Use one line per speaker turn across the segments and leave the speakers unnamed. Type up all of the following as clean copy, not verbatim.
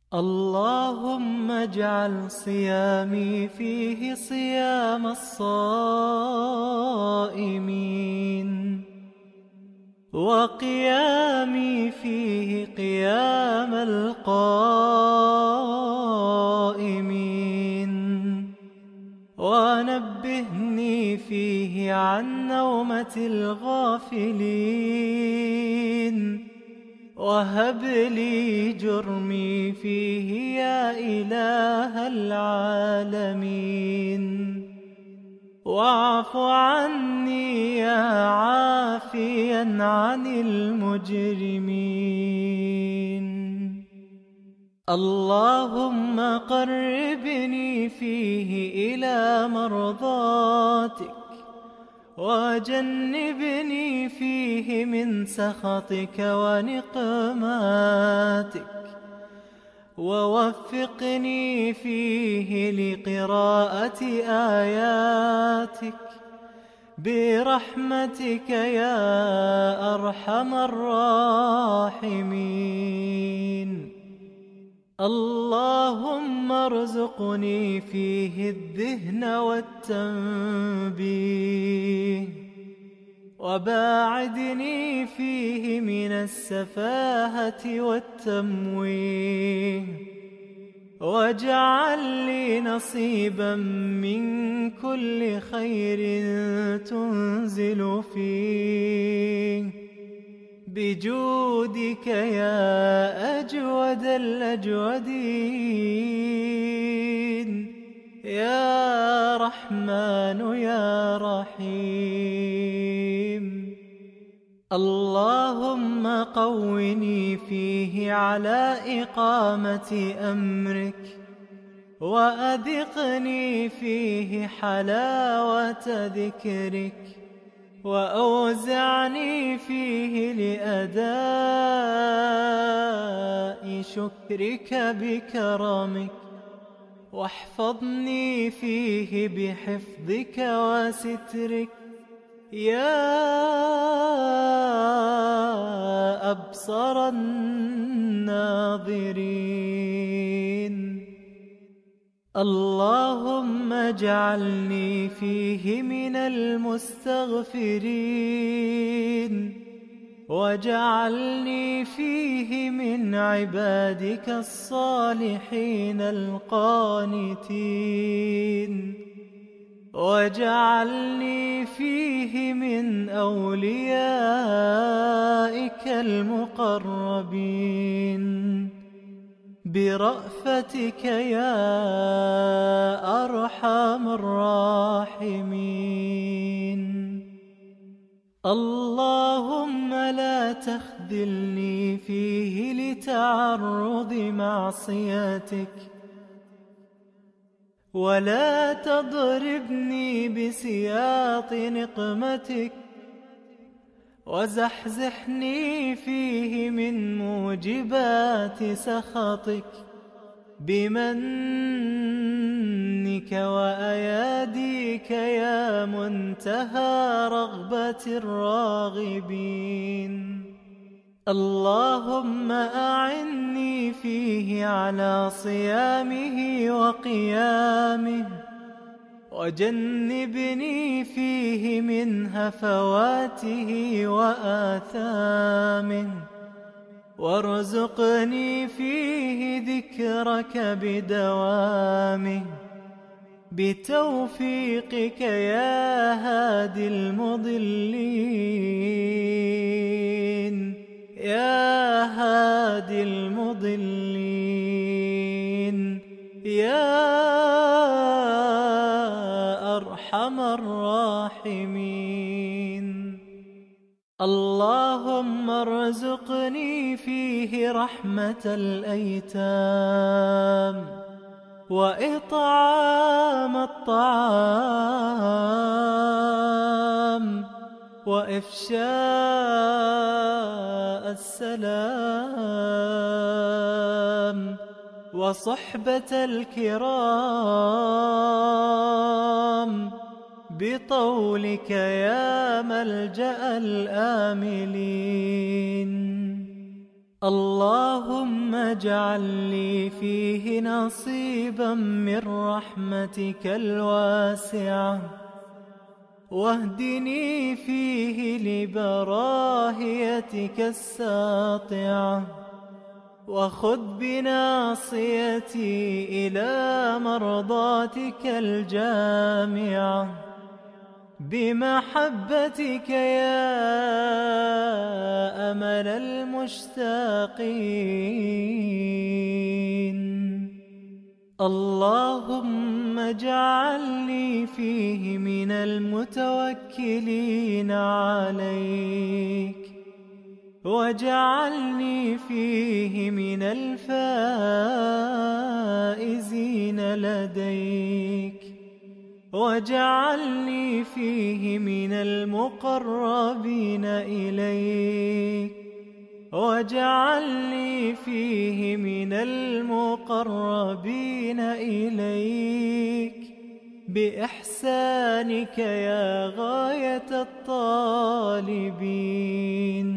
اللهم اجعل صيامي فيه صيام الصائمين، وقيامي فيه قيام القائمين، ونبهني فيه عن نومة الغافلين، وهب لي جرمي فيه يا إله العالمين، واعف عني يا عافيا عن المجرمين. اللهم قربني فيه إلى مرضاتك، وجنبني فيه من سخطك ونقماتك، ووفقني فيه لقراءة آياتك برحمتك يا أرحم الراحمين. اللهم ارزقني فيه الذهن والتنبيه، وباعدني فيه من السفاهة والتمويه، واجعل لي نصيبا من كل خير تنزل فيه بجودك يا أجود الأجودين، يا رحمن يا رحيم. اللهم قوني فيه على إقامة أمرك، وأذقني فيه حلاوة ذكرك، وأوزعني فيه لأداء شكرك بكرمك، واحفظني فيه بحفظك وسترك يا أبصر الناظرين. اللهم اجعلني فيه من المستغفرين، واجعلني فيه من عبادك الصالحين القانتين، واجعلني فيه من أوليائك المقربين برأفتك يا أرحم الراحمين. اللهم لا تخذلني فيه لتعرض معصيتك، ولا تضربني بسياط نقمتك، وزحزحني فيه من موجبات سخطك بمنك وأياديك يا منتهى رغبة الراغبين. اللهم أعني فيه على صيامه وقيامه، وجنبني فيه من هفواته وآثامه، وارزقني فيه ذكرك بدوامه بتوفيقك يا هادي المضلين، يا هادي المضلين، يا أرحم الراحمين. اللهم ارزقني فيه رحمة الأيتام، وإطعام الطعام، وإفشاء السلام، وصحبة الكرام بطولك يا ملجأ الآملين. اللهم اجعل لي فيه نصيبا من رحمتك الواسعة، واهدني فيه لبراهيتك الساطعة، وخذ بناصيتي إلى مرضاتك الجامعة، بمحبتك يا أمل المشتاقين. اللهم اجعلني فيه من المتوكلين عليك، واجعلني فيه من الفائزين لديك، واجعلني فيه من المقربين إليك، واجعلني فيه من المقربين إليك بإحسانك يا غاية الطالبين.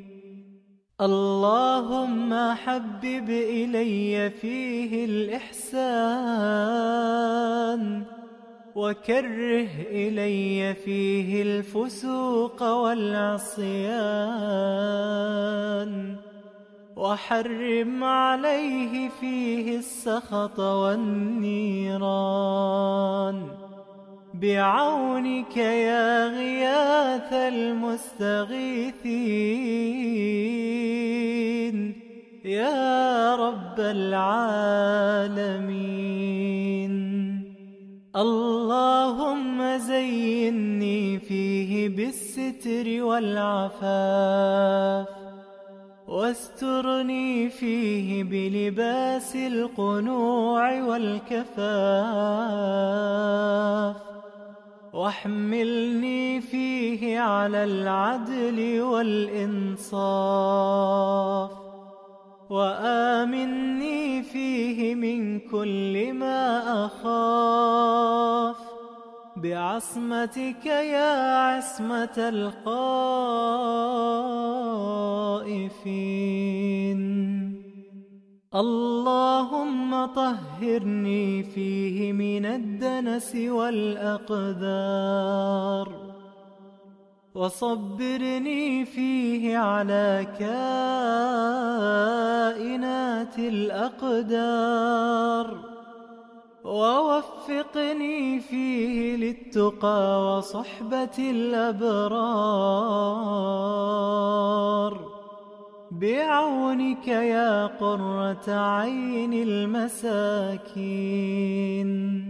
اللهم حبب إلي فيه الإحسان، وكره إلي فيه الفسوق والعصيان، وحرم عليه فيه السخط والنيران، بعونك يا غياث المستغيثين يا رب العالمين. اللهم زيني فيه بالستر والعفاف، واسترني فيه بلباس القنوع والكفاف، واحملني فيه على العدل والإنصاف، وآمني فيه من كل ما أخاف، بعصمتك يا عصمة الخائفين. اللهم طهرني فيه من الدنس والأقذار، وصبرني فيه على كائنات الأقدار، ووفقني فيه للتقى وصحبة الأبرار، بعونك يا قرة عين المساكين.